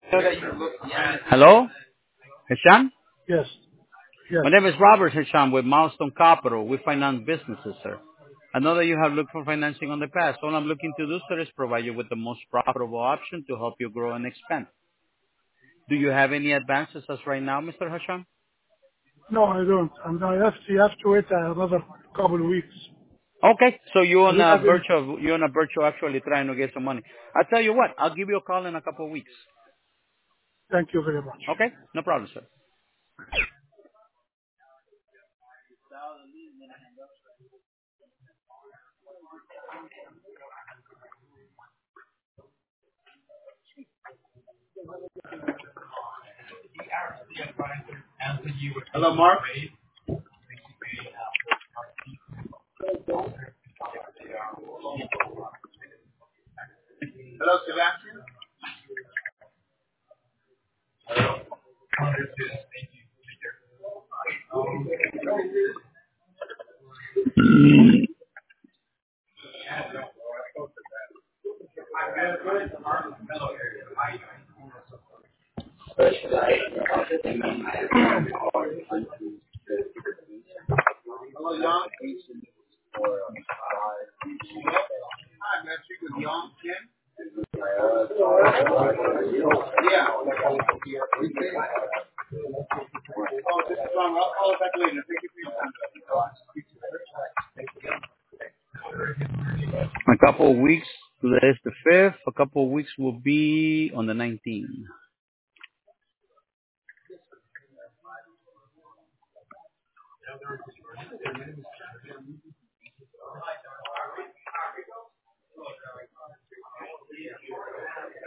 Hello, Hisham? Yes. Yes. My name is Robert Hisham with Milestone Capital. We finance businesses, sir. I know that you have looked for financing on the past. All I'm looking to do, sir, is provide you with the most profitable option to help you grow and expand. Do you have any advances as right now, Mr. Hisham? No, I don't. And you have to wait another couple of weeks. Okay, so you're I on don't a have any. virtual actually trying to get some money. I'll tell you what, I'll give you a call in a couple of weeks. Thank you very much. Okay? No problem, sir. Hello, Mark. Hello, Sebastian. Hello, Jan. Hi, may I speak with Jan again? Yeah. Oh, this is wrong. I'll call it back later. Thank you for your time. A couple of weeks. Today is the 5th. A couple of weeks will be on the 19th.